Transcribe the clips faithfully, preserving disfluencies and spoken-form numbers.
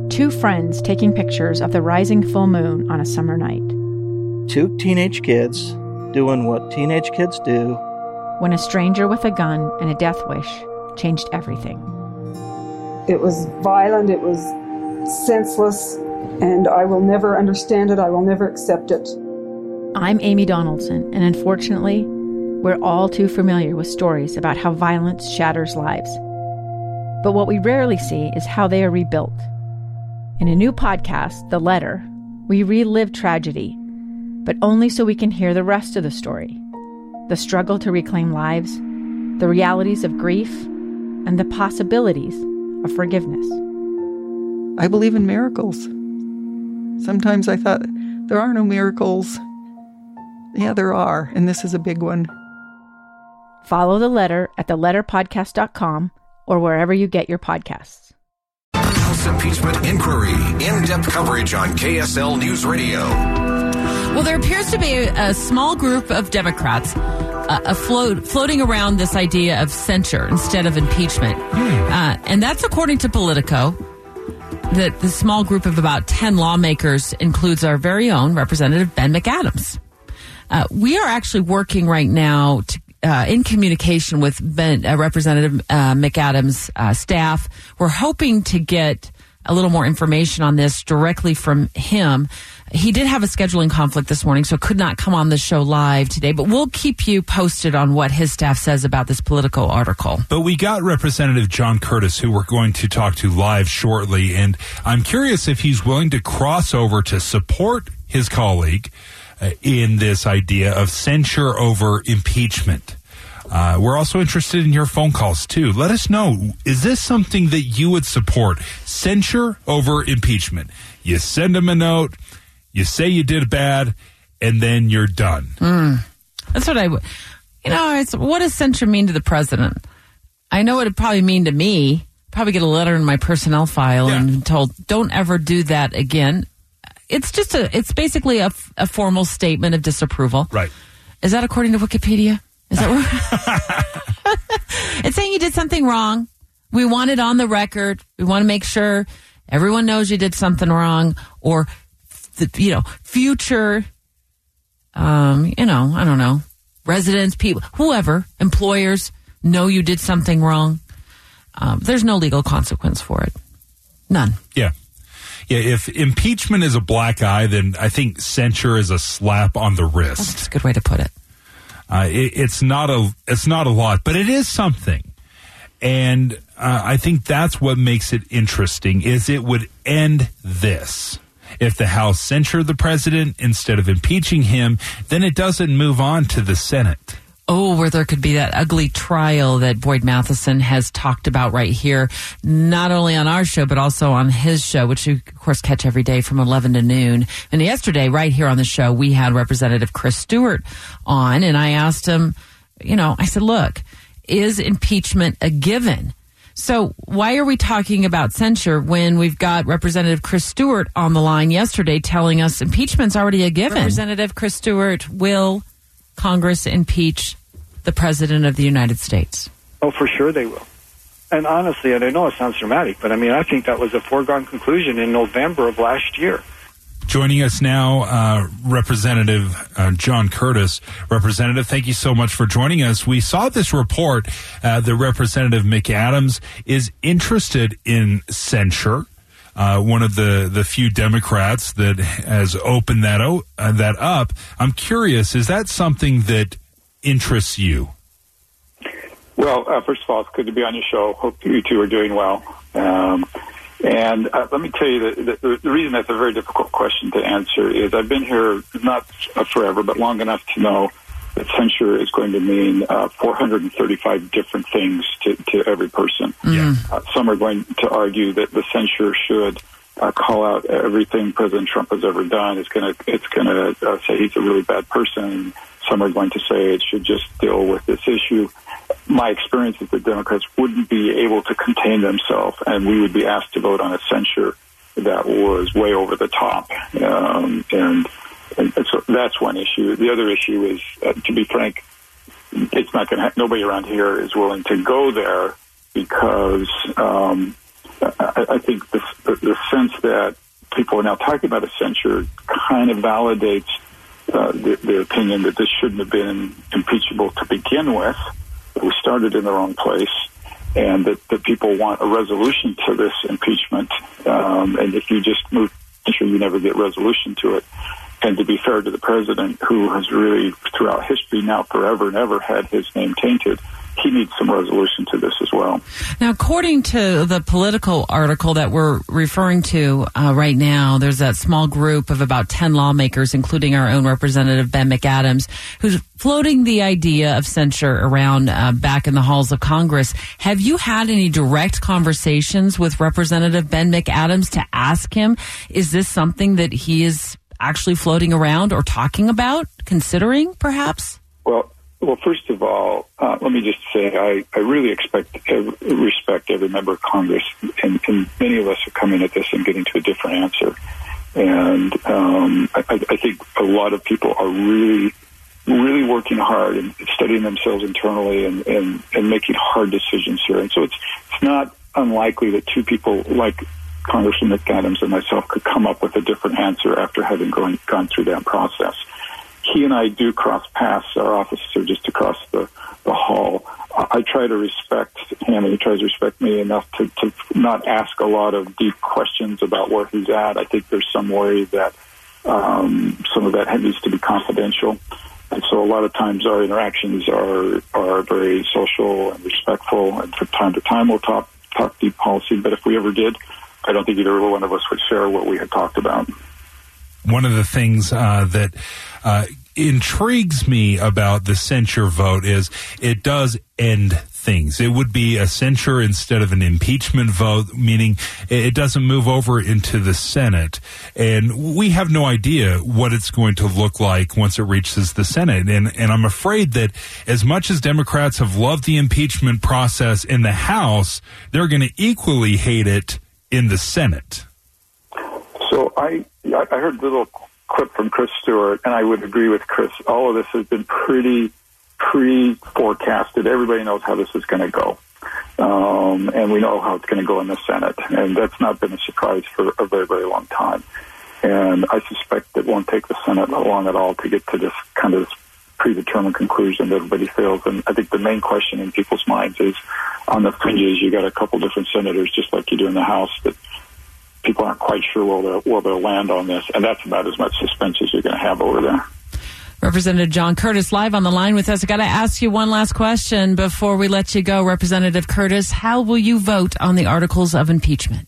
Two friends taking pictures of the rising full moon on a summer night. Two teenage kids doing what teenage kids do. When a stranger with a gun and a death wish changed everything. It was violent, it was senseless, and I will never understand it, I will never accept it. I'm Amy Donaldson, and unfortunately, we're all too familiar with stories about how violence shatters lives. But what we rarely see is how they are rebuilt. In a new podcast, The Letter, we relive tragedy, but only so we can hear the rest of the story. The struggle to reclaim lives, the realities of grief, and the possibilities of forgiveness. I believe in miracles. Sometimes I thought, there are no miracles. Yeah, there are, and this is a big one. Follow The Letter at the letter podcast dot com or wherever you get your podcasts. House Impeachment Inquiry. In-depth coverage on K S L News Radio. Well, there appears to be a, a small group of Democrats uh, afloat, floating around this idea of censure instead of impeachment. Mm. Uh, and that's according to Politico. That the small group of about ten lawmakers includes our very own Representative Ben McAdams. Uh, we are actually working right now to, uh, in communication with Ben, uh, Representative uh, McAdams' uh, staff. We're hoping to get a little more information on this directly from him. He did have a scheduling conflict this morning, so could not come on the show live today, but we'll keep you posted on what his staff says about this Politico article. But we got Representative John Curtis, who we're going to talk to live shortly, and I'm curious if he's willing to cross over to support his colleague uh, in this idea of censure over impeachment. Uh, we're also interested in your phone calls, too. Let us know, is this something that you would support? Censure over impeachment. You send him a note, you say you did bad, and then you're done. Mm. That's what I would. You know, it's, what does censure mean to the president? I know what it'd probably mean to me. Probably get a letter in my personnel file yeah. and told, don't ever do that again. It's just a, it's basically a, a formal statement of disapproval. Right. Is that according to Wikipedia? Is that what? It's saying you did something wrong. We want it on the record. We want to make sure everyone knows you did something wrong, or, the, you know, future, um, you know, I don't know, residents, people, whoever, employers know you did something wrong. Um, there's no legal consequence for it. None. Yeah. Yeah, if impeachment is a black eye, then I think censure is a slap on the wrist. That's a good way to put it. Uh, it, it's not a it's not a lot, but it is something, and uh, I think that's what makes it interesting. Is it would end this if the House censured the president instead of impeaching him, then it doesn't move on to the Senate. Oh, where there could be that ugly trial that Boyd Matheson has talked about right here, not only on our show, but also on his show, which you, of course, catch every day from eleven to noon. And yesterday, right here on the show, we had Representative Chris Stewart on, and I asked him, you know, I said, look, is impeachment a given? So why are we talking about censure when we've got Representative Chris Stewart on the line yesterday telling us impeachment's already a given? Representative Chris Stewart, will Congress impeach the President of the United States? Oh, for sure they will. And honestly, and I know it sounds dramatic, but I mean, I think that was a foregone conclusion in November of last year. Joining us now, uh, Representative uh, John Curtis. Representative, thank you so much for joining us. We saw this report uh, that Representative McAdams is interested in censure. Uh, one of the, the few Democrats that has opened that o- uh, that up. I'm curious, is that something that interests you? Well, uh, first of all, it's good to be on your show. Hope you two are doing well. Um, and uh, let me tell you that the, the reason that's a very difficult question to answer is I've been here not forever, but long enough to know that censure is going to mean uh, four hundred thirty-five different things to, to every person. Yeah. Uh, some are going to argue that the censure should uh, call out everything President Trump has ever done. It's going to it's going to uh, say he's a really bad person. Some are going to say it should just deal with this issue. My experience is that Democrats wouldn't be able to contain themselves, and we would be asked to vote on a censure that was way over the top. Um, and And so that's one issue. The other issue is, uh, to be frank, it's not going to. Ha- nobody around here is willing to go there because um, I, I think the, the, the sense that people are now talking about a censure kind of validates uh, the, the opinion that this shouldn't have been impeachable to begin with, that we started in the wrong place, and that, that people want a resolution to this impeachment. Um, and if you just move, sure you never get resolution to it. And to be fair to the president, who has really, throughout history, now forever and ever had his name tainted, he needs some resolution to this as well. Now, according to the Politico article that we're referring to uh, right now, there's that small group of about ten lawmakers, including our own Representative Ben McAdams, who's floating the idea of censure around uh, back in the halls of Congress. Have you had any direct conversations with Representative Ben McAdams to ask him, is this something that he is actually floating around or talking about, considering perhaps? Well, Well, first of all, uh, let me just say I, I really expect every, respect every member of Congress, and, and many of us are coming at this and getting to a different answer. And um, I, I think a lot of people are really, really working hard and studying themselves internally and, and, and making hard decisions here. And so it's it's not unlikely that two people like Congressman McAdams and myself could come up with a different answer after having gone, gone through that process. He and I do cross paths. Our offices are just across the, the hall. I try to respect him, and he tries to respect me enough to, to not ask a lot of deep questions about where he's at. I think there's some worry that um, some of that needs to be confidential. And so a lot of times our interactions are are very social and respectful, and from time to time we'll talk, talk deep policy. But if we ever did, I don't think either one of us would share what we had talked about. One of the things uh, that uh, intrigues me about the censure vote is it does end things. It would be a censure instead of an impeachment vote, meaning it doesn't move over into the Senate. And we have no idea what it's going to look like once it reaches the Senate. And, and I'm afraid that as much as Democrats have loved the impeachment process in the House, they're going to equally hate it in the Senate. So I I heard a little clip from Chris Stewart, and I would agree with Chris. All of this has been pretty pre-forecasted. Everybody knows how this is going to go. Um, and we know how it's going to go in the Senate. And that's not been a surprise for a very, very long time. And I suspect it won't take the Senate long at all to get to this kind of predetermined conclusion that everybody feels. And I think the main question in people's minds is, on the fringes, you got a couple different senators, just like you do in the House, that people aren't quite sure where they'll, where they'll land on this, and that's about as much suspense as you're going to have over there. Representative John Curtis live on the line with us. I got to ask you one last question before we let you go. Representative Curtis, how will you vote on the articles of impeachment?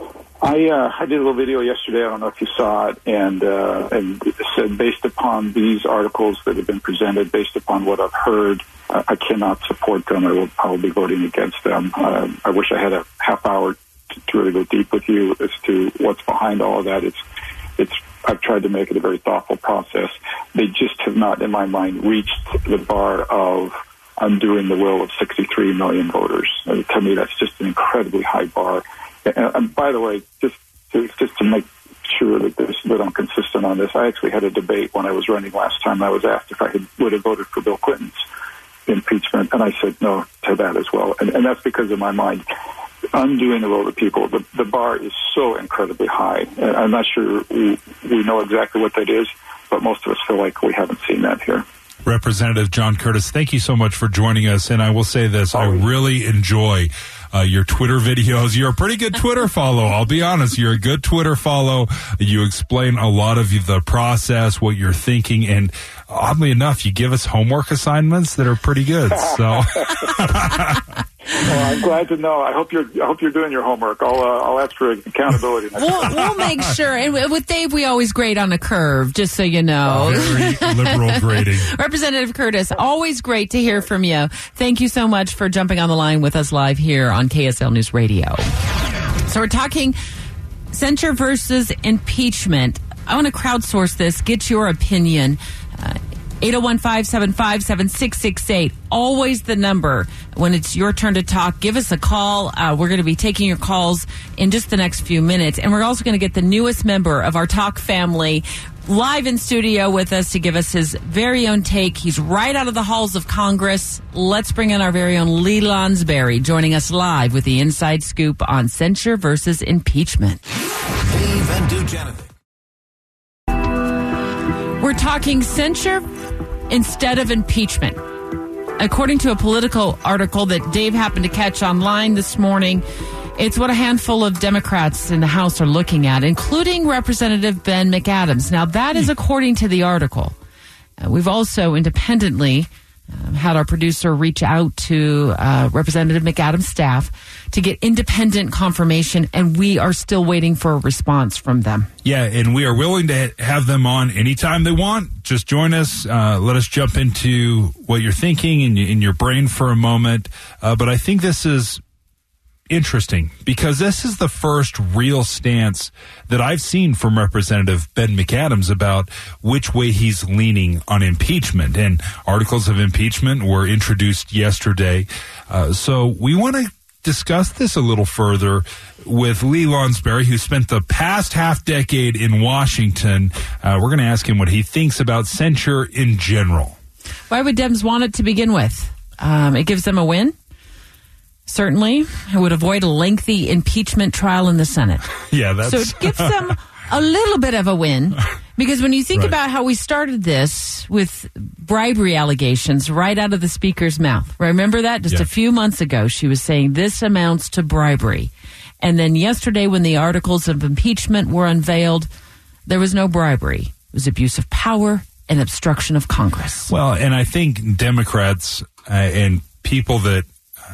I uh, I did a little video yesterday. I don't know if you saw it, and uh, and it said based upon these articles that have been presented, based upon what I've heard, uh, I cannot support them. I will I will be voting against them. Uh, I wish I had a half hour to really go deep with you as to what's behind all of that. It's, it's, I've tried to make it a very thoughtful process. They just have not, in my mind, reached the bar of undoing the will of sixty-three million voters. And to me, that's just an incredibly high bar. And, and by the way, just to, just to make sure that, this, that I'm consistent on this, I actually had a debate when I was running last time. I was asked if I had, would have voted for Bill Clinton's impeachment, and I said no to that as well. And, and that's because in my mind, undoing the will of the people, the, the bar is so incredibly high. And I'm not sure we, we know exactly what that is, but most of us feel like we haven't seen that here. Representative John Curtis, thank you so much for joining us. And I will say this, I really enjoy uh, your Twitter videos. You're a pretty good Twitter follow. I'll be honest. You're a good Twitter follow. You explain a lot of the process, what you're thinking. And oddly enough, you give us homework assignments that are pretty good. So... Well, I'm glad to know. I hope you're. I hope you're doing your homework. I'll. Uh, I'll ask for accountability. Next we'll, time. we'll make sure. And with Dave, we always grade on a curve, just so you know. Very liberal grading. Representative Curtis, always great to hear from you. Thank you so much for jumping on the line with us live here on K S L News Radio. So we're talking censure versus impeachment. I want to crowdsource this. Get your opinion. Uh, eight oh one, five seven five, seven six six eight. Always the number. When it's your turn to talk, give us a call. Uh, we're going to be taking your calls in just the next few minutes. And we're also going to get the newest member of our Talk family live in studio with us to give us his very own take. He's right out of the halls of Congress. Let's bring in our very own Lee Lonsberry, joining us live with the inside scoop on censure versus impeachment. Dave and Dujanovic. We're talking censure instead of impeachment. According to a Politico article that Dave happened to catch online this morning, it's what a handful of Democrats in the House are looking at, including Representative Ben McAdams. Now, that is according to the article. Uh, we've also independently uh, had our producer reach out to uh, Representative McAdams' staff to get independent confirmation, and we are still waiting for a response from them. Yeah, and we are willing to have them on anytime they want. Just join us. Uh, let us jump into what you're thinking in, in your brain for a moment. Uh, but I think this is interesting because this is the first real stance that I've seen from Representative Ben McAdams about which way he's leaning on impeachment. And articles of impeachment were introduced yesterday. Uh, so we want to discuss this a little further with Lee Lonsberry, who spent the past half decade in Washington. Uh, we're going to ask him what he thinks about censure in general. Why would Dems want it to begin with? Um, it gives them a win. Certainly, it would avoid a lengthy impeachment trial in the Senate. Yeah, that's... So it gives them a little bit of a win, because when you think Right. about how we started this with bribery allegations right out of the Speaker's mouth. Remember that? Just Yeah. a few months ago, she was saying this amounts to bribery. And then yesterday, when the articles of impeachment were unveiled, there was no bribery. It was abuse of power and obstruction of Congress. Well, and I think Democrats uh, and people that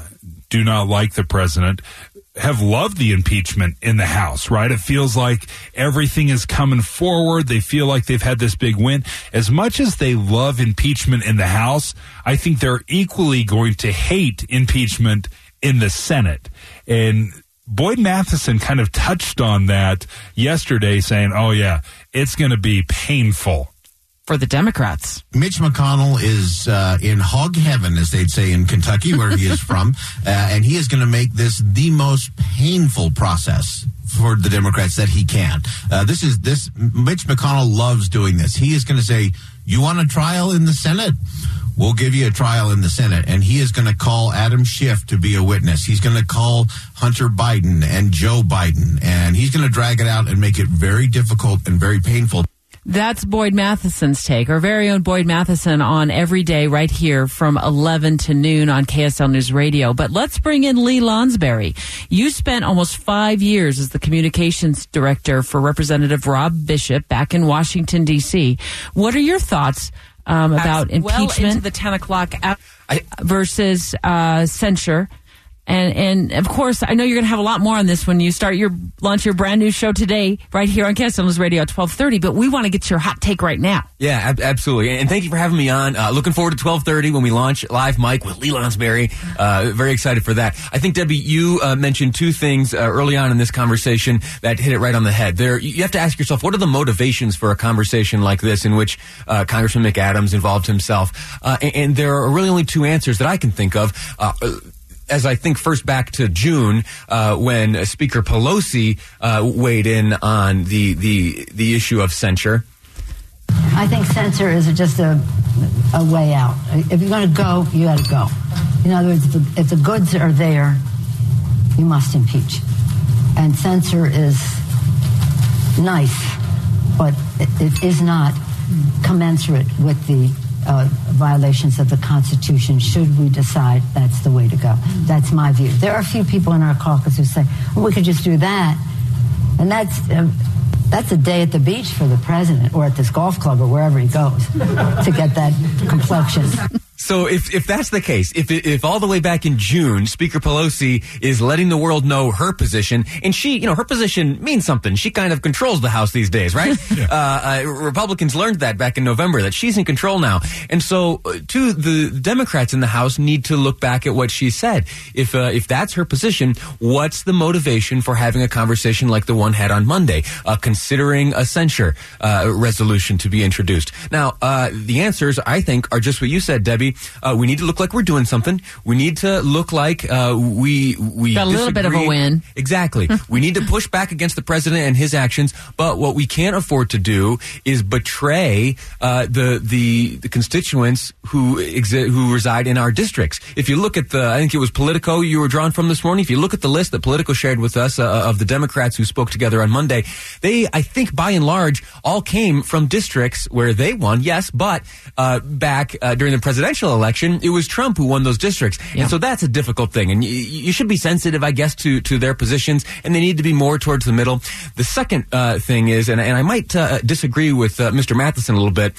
do not like the president have loved the impeachment in the House, right? It feels like everything is coming forward. They feel like they've had this big win. As much as they love impeachment in the House, I think they're equally going to hate impeachment in the Senate. And Boyd Matheson kind of touched on that yesterday, saying, oh, yeah, it's going to be painful for the Democrats. Mitch McConnell is uh, in hog heaven, as they'd say in Kentucky, where he is from, uh, and he is going to make this the most painful process for the Democrats that he can. Uh, this is this. Mitch McConnell loves doing this. He is going to say, "You want a trial in the Senate? We'll give you a trial in the Senate." And he is going to call Adam Schiff to be a witness. He's going to call Hunter Biden and Joe Biden, and he's going to drag it out and make it very difficult and very painful. That's Boyd Matheson's take, our very own Boyd Matheson, on Every Day right here from eleven to noon on K S L News Radio. But let's bring in Lee Lonsberry. You spent almost five years as the communications director for Representative Rob Bishop back in Washington, D C. What are your thoughts um, about That's well impeachment into the ten o'clock hour. I, versus uh, censure? And, and of course, I know you're going to have a lot more on this when you start your launch your brand new show today, right here on K S L News Radio at twelve thirty. But we want to get your hot take right now. Yeah, ab- absolutely. And thank you for having me on. Uh, looking forward to twelve thirty when we launch Live Mike with Lee Lonsberry. Uh, very excited for that. I think, Debbie, you uh, mentioned two things uh, early on in this conversation that hit it right on the head. There, you have to ask yourself, what are the motivations for a conversation like this in which uh, Congressman McAdams involved himself? Uh, and, and there are really only two answers that I can think of. Uh, As I think first back to June, uh, when Speaker Pelosi uh, weighed in on the, the the issue of censure. I think censure is just a a way out. If you're going to go, you got to go. In other words, if the, if the goods are there, you must impeach. And censure is nice, but it, it is not commensurate with the Uh, violations of the Constitution, should we decide that's the way to go. That's my view. There are a few people in our caucus who say, well, we could just do that. And that's uh, that's a day at the beach for the president, or at this golf club, or wherever he goes, to get that complexion. So if if that's the case, if if all the way back in June, Speaker Pelosi is letting the world know her position, and she, you know, her position means something. She kind of controls the House these days, right? yeah. uh, uh, Republicans learned that back in November, that she's in control now. And so, uh, too, the Democrats in the House need to look back at what she said. If uh, if that's her position, what's the motivation for having a conversation like the one had on Monday, uh, considering a censure uh, resolution to be introduced? Now, uh, the answers, I think, are just what you said, Debbie. Uh, we need to look like we're doing something. We need to look like uh, we we got a little bit of a win. Exactly. We need to push back against the president and his actions. But what we can't afford to do is betray uh, the the the constituents who exi- who reside in our districts. If you look at the, I think it was Politico you were drawn from this morning. If you look at the list that Politico shared with us uh, of the Democrats who spoke together on Monday, they, I think, by and large, all came from districts where they won. Yes, but uh, back uh, during the presidential election, it was Trump who won those districts. Yeah. And so that's a difficult thing. And y- you should be sensitive, I guess, to, to their positions, and they need to be more towards the middle. The second uh, thing is, and, and I might uh, disagree with uh, Mister Matheson a little bit,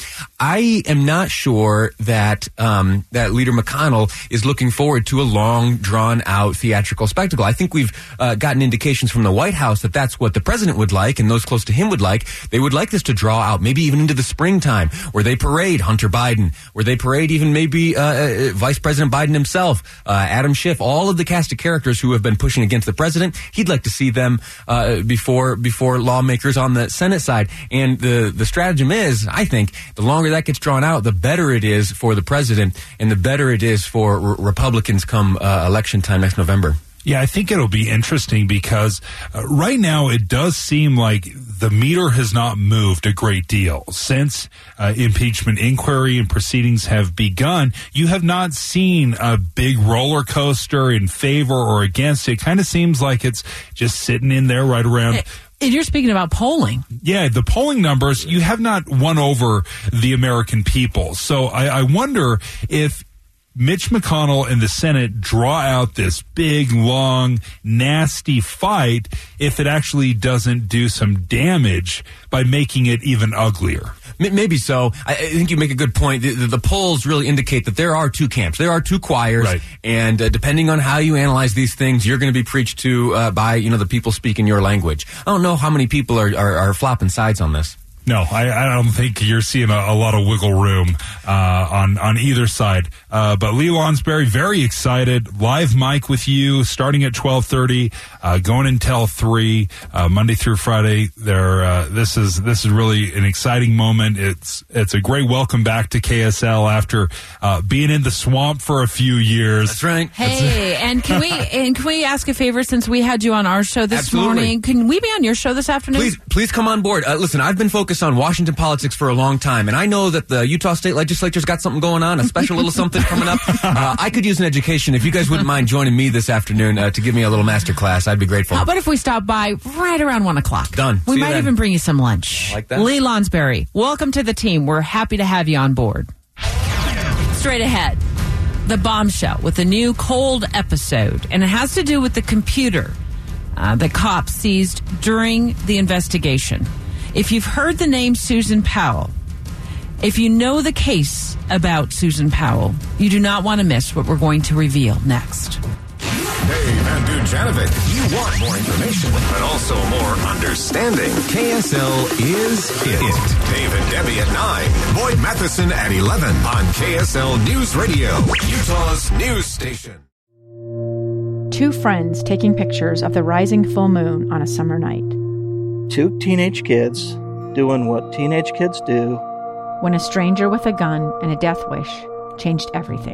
I am not sure that um, that Leader McConnell is looking forward to a long, drawn-out theatrical spectacle. I think we've uh, gotten indications from the White House that that's what the president would like, and those close to him would like. They would like this to draw out, maybe even into the springtime, where they parade Hunter Biden, where they parade even maybe Maybe uh, uh, Vice President Biden himself, uh, Adam Schiff, all of the cast of characters who have been pushing against the president. He'd like to see them uh, before before lawmakers on the Senate side. And the, the stratagem is, I think, the longer that gets drawn out, the better it is for the president and the better it is for r- Republicans come uh, election time next November. Yeah, I think it'll be interesting because uh, right now it does seem like the meter has not moved a great deal since uh, impeachment inquiry and proceedings have begun. You have not seen a big roller coaster in favor or against. It kind of seems like it's just sitting in there right around. And you're speaking about polling. Yeah, the polling numbers, you have not won over the American people. So I, I wonder if Mitch McConnell and the Senate draw out this big, long, nasty fight if it actually doesn't do some damage by making it even uglier. Maybe so. I think you make a good point. The, the, the polls really indicate that there are two camps. There are two choirs. Right. And uh, depending on how you analyze these things, you're going to be preached to uh, by, you know, the people speaking your language. I don't know how many people are, are, are flopping sides on this. No, I, I don't think you're seeing a, a lot of wiggle room uh, on on either side. Uh, but Lee Lonsberry, very excited. Live mic with you, starting at twelve thirty, uh, going until three, uh, Monday through Friday. There, uh, this is this is really an exciting moment. It's it's a great welcome back to K S L after uh, being in the swamp for a few years. That's right. Hey, and can we and can we ask a favor since we had you on our show this Absolutely. morning? Can we be on your show this afternoon? Please, please come on board. Uh, listen, I've been focused on Washington politics for a long time, and I know that the Utah State Legislature's got something going on, a special little something coming up. Uh, I could use an education. If you guys wouldn't mind joining me this afternoon uh, to give me a little master class, I'd be grateful. How about if we stop by right around one o'clock? Done. We See you might then. even bring you some lunch. Like that? Lee Lonsberry, welcome to the team. We're happy to have you on board. Straight ahead, the bombshell with a new cold episode, and it has to do with the computer uh, the cops seized during the investigation. If you've heard the name Susan Powell, if you know the case about Susan Powell, you do not want to miss what we're going to reveal next. Dave and Dujanovic, you want more information, but also more understanding. K S L is it. it. Dave and Debbie at nine. Boyd Matheson at eleven on K S L News Radio, Utah's news station. Two friends taking pictures of the rising full moon on a summer night. Two teenage kids doing what teenage kids do. When a stranger with a gun and a death wish changed everything.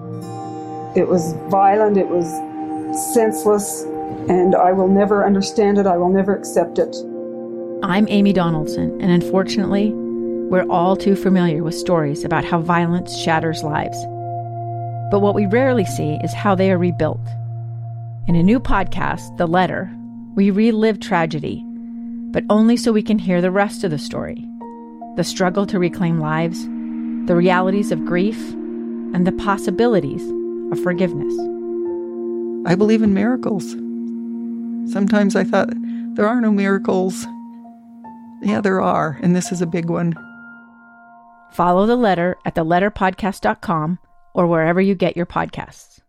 It was violent, it was senseless, and I will never understand it, I will never accept it. I'm Amy Donaldson, and unfortunately, we're all too familiar with stories about how violence shatters lives. But what we rarely see is how they are rebuilt. In a new podcast, The Letter, we relive tragedy, but only so we can hear the rest of the story. The struggle to reclaim lives, the realities of grief, and the possibilities of forgiveness. I believe in miracles. Sometimes I thought, there are no miracles. Yeah, there are, and this is a big one. Follow The Letter at the letter podcast dot com or wherever you get your podcasts.